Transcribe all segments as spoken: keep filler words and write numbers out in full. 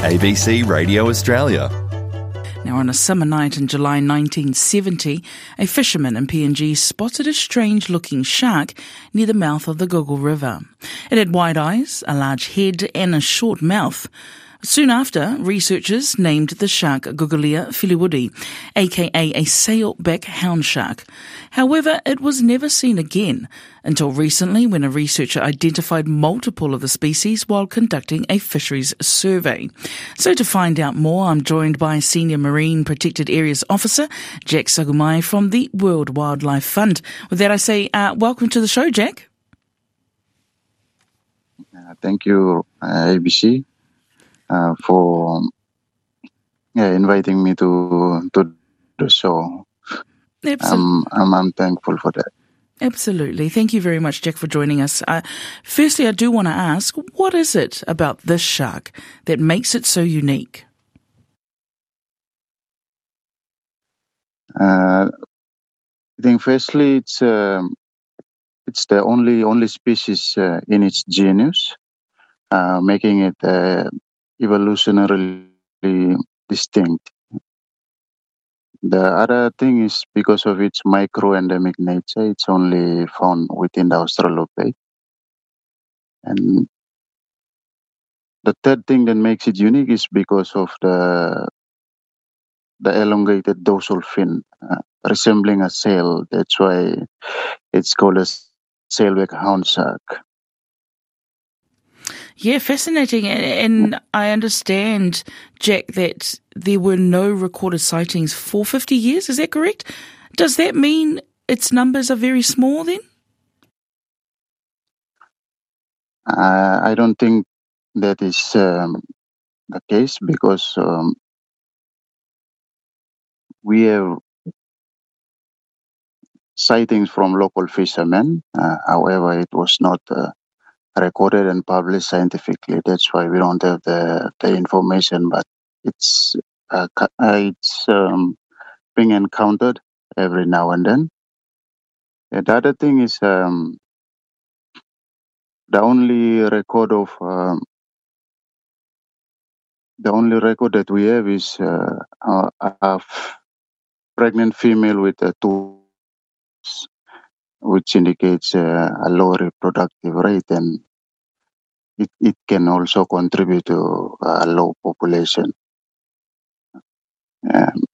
A B C Radio Australia. Now, on a summer night in July nineteen seventy, a fisherman in P N G spotted a strange-looking shark near the mouth of the Google River. It had wide eyes, a large head and a short mouth. Soon after, researchers named the shark Googlia filiwoodi, aka a sailback hound shark. However, it was never seen again until recently when a researcher identified multiple of the species while conducting a fisheries survey. So to find out more, I'm joined by Senior Marine Protected Areas Officer Jack Sagumai from the World Wildlife Fund. With that, I say uh, welcome to the show, Jack. Uh, thank you, uh, A B C. Uh, for yeah, inviting me to to the show. Absolutely. Um, I'm, I'm thankful for that. Absolutely. Thank you very much, Jack, for joining us. Uh, firstly, I do want to ask, what is it about this shark that makes it so unique? Uh, I think firstly, it's um, it's the only only species uh, in its genus, uh, making it uh, evolutionarily distinct. The other thing is because of its micro-endemic nature, it's only found within the Australopithecus. And the third thing that makes it unique is because of the the elongated dorsal fin, uh, resembling a sail. That's why it's called a sailback hound shark. Yeah, fascinating. And I understand, Jack, that there were no recorded sightings for fifty years. Is that correct? Does that mean its numbers are very small then? Uh, I don't think that is um, the case because um, we have sightings from local fishermen. Uh, however, it was not uh, recorded and published scientifically. That's why we don't have the, the information, but it's uh, uh, it's um, being encountered every now and then. And the other thing is um, the only record of um, the only record that we have is uh, a, a pregnant female with a two, which indicates uh, a low reproductive rate, and it, it can also contribute to a low population. Um,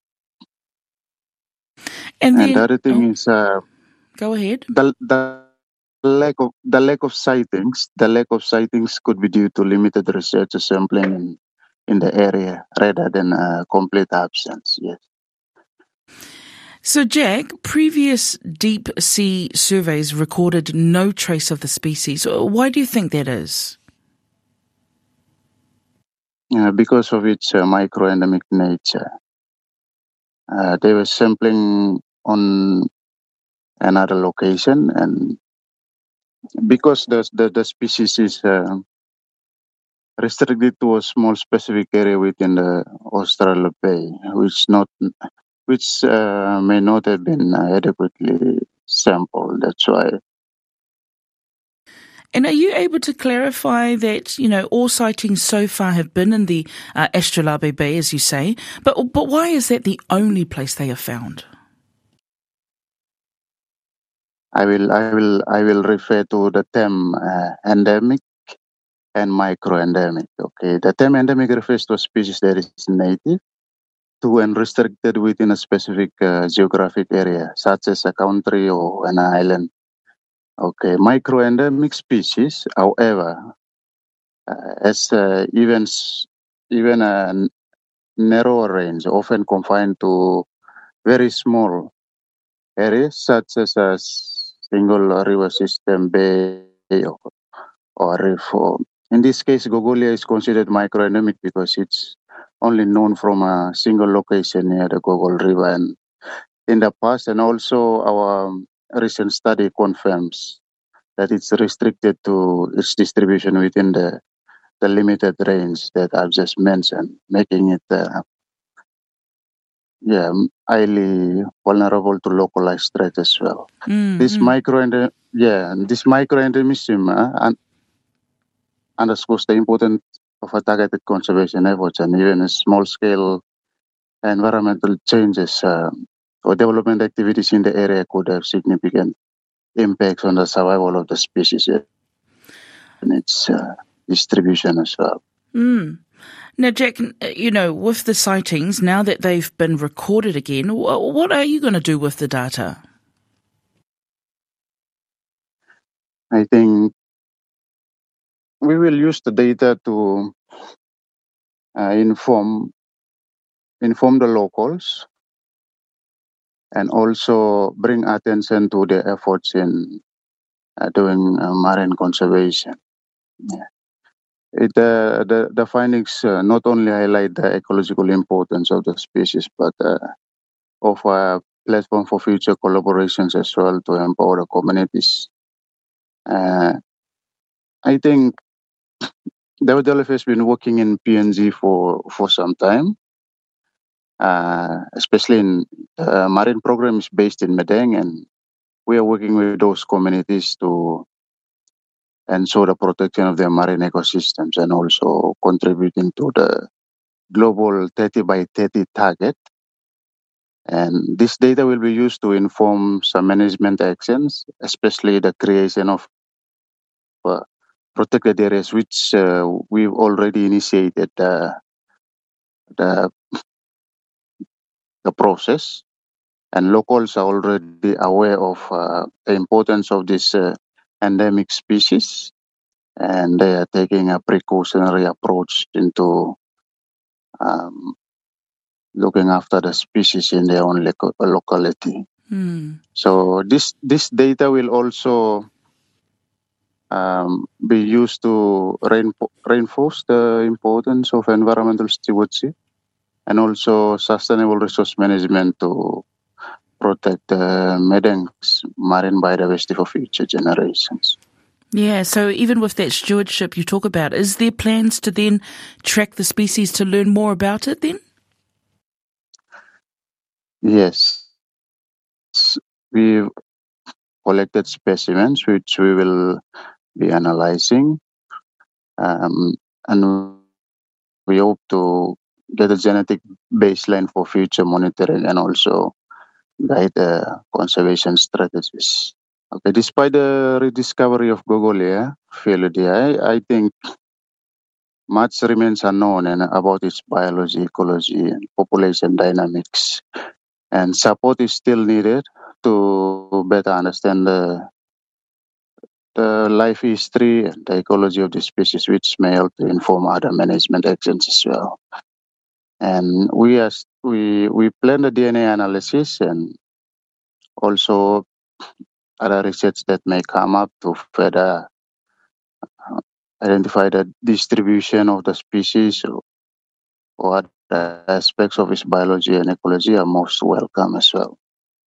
And and then, the other thing oh, is uh, go ahead. the the lack of the lack of sightings. The lack of sightings could be due to limited research sampling in, in the area rather than uh, complete absence. Yes. So, Jack, previous deep sea surveys recorded no trace of the species. Why do you think that is? Uh, because of its uh, microendemic nature. Uh, they were sampling on another location, and because the the, the species is uh, restricted to a small specific area within the Austral Bay, which not which uh, may not have been adequately sampled. That's why. And are you able to clarify that, you know, all sightings so far have been in the uh, Astrolabe Bay, as you say, but but why is that the only place they are found? I will, I will, I will refer to the term uh, endemic and microendemic. Okay, the term endemic refers to a species that is native to and restricted within a specific uh, geographic area, such as a country or an island. Okay, microendemic species, however, uh, as uh, even s- even a n- narrower range, often confined to very small areas, such as a s- single river system, bay, or, or reef. Or- In this case, Gogolia is considered microendemic because it's only known from a single location near the Gogol River. And in the past, and also our um, recent study confirms that it's restricted to its distribution within the, the limited range that I've just mentioned, making it uh, yeah highly vulnerable to localized threat as well. This Mm-hmm. micro yeah this microendemism uh, un- underscores the important of a targeted conservation efforts and even a small-scale environmental changes uh, or development activities in the area could have significant impacts on the survival of the species and its uh, distribution as well. Mm. Now, Jack, you know, with the sightings, now that they've been recorded again, what are you going to do with the data? I think we will use the data to uh, inform inform the locals and also bring attention to the efforts in uh, doing uh, marine conservation. Yeah. It, uh, the, the findings uh, not only highlight the ecological importance of the species, but uh, offer a platform for future collaborations as well to empower the communities. Uh, I think W W F has been working in P N G for, for some time, uh, especially in the uh, marine program is based in Madang, and we are working with those communities to ensure the protection of their marine ecosystems and also contributing to the global thirty by thirty target. And this data will be used to inform some management actions, especially the creation of uh, protected areas, which uh, we've already initiated uh, the the process, and locals are already aware of uh, the importance of this uh, endemic species, and they are taking a precautionary approach into um, looking after the species in their own local- locality. Mm. So this this data will also um, be used to reinfo- reinforce the importance of environmental stewardship and also sustainable resource management to protect the Madang's marine biodiversity for future generations. Yeah, so even with that stewardship you talk about, is there plans to then track the species to learn more about it then? Yes. We've collected specimens which we will be analyzing, um, and we hope to get a genetic baseline for future monitoring and also guide uh, conservation strategies. Okay, despite the rediscovery of Gogolia felidae, I think much remains unknown and about its biology, ecology, and population dynamics. And support is still needed to better understand the, the life history and the ecology of the species, which may help to inform other management actions as well. And we are, we we plan the D N A analysis and also other research that may come up to further uh, identify the distribution of the species or, or other aspects of its biology and ecology are most welcome as well.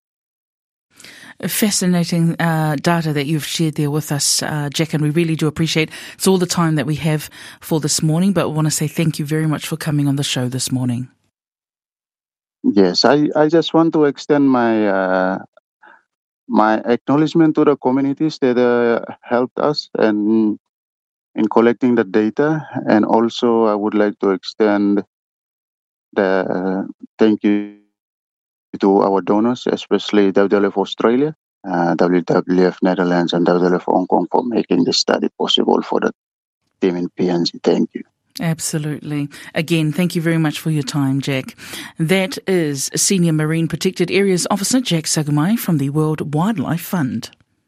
Fascinating uh, data that you've shared there with us, uh, Jack, and we really do appreciate it's all the time that we have for this morning, but we want to say thank you very much for coming on the show this morning. Yes, I, I just want to extend my uh, my acknowledgement to the communities that uh, helped us and in collecting the data, and also I would like to extend the uh, thank you to our donors, especially W W F Australia, uh, W W F Netherlands, and W W F Hong Kong for making this study possible for the team in P N G. Thank you. Absolutely. Again, thank you very much for your time, Jack. That is Senior Marine Protected Areas Officer Jack Sagumai from the World Wildlife Fund.